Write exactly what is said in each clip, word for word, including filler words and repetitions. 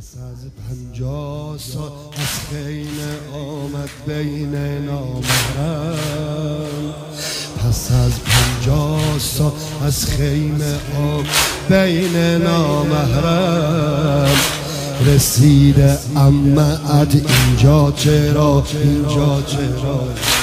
پس از پنجاه سال از خیمه آمد بین نامحرم. پس از پنجاه سال از خیمه آمد بین نامحرم. رسیده عمه‌ات اینجا چرا، اینجا چرا،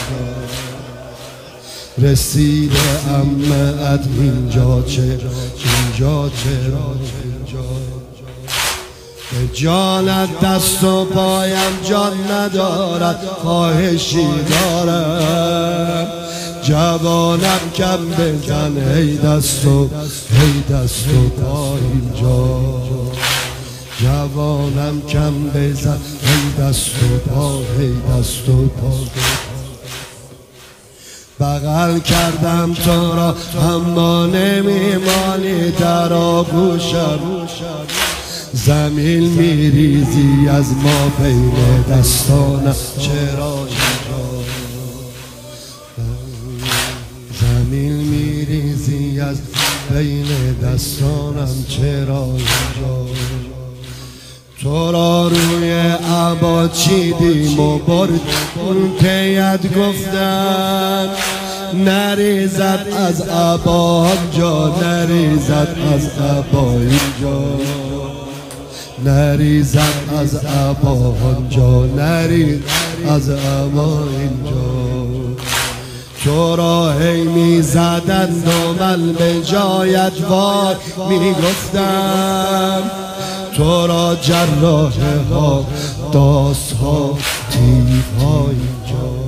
رسیده عمه‌ات اینجا چرا، اینجا چرا، اینجا به جانت دست و پایم جان ندارد، خواهشی دارم جوانم کم بزن، هی دست و هی دست و پا اینجا، جوانم کم بزن، هی دست و پا، هی دست و پا. بغل کردم تو را اما نمیمانی در آغوشم، زمین میریزی از ما بین دستانم چرا اینجا، زمین میریزی از بین دستانم چرا اینجا. تو را روی عبا چیدیم و برد پیت گفتن، نریزد از عبا آنجا، نریزد از عبا اینجا، نریزد از عبا آنجا، نریز از عبا اینجا. تو را هی می زدند و من به جایت وای می گفتم، تو را جراح ها داست ها تیف ها اینجا.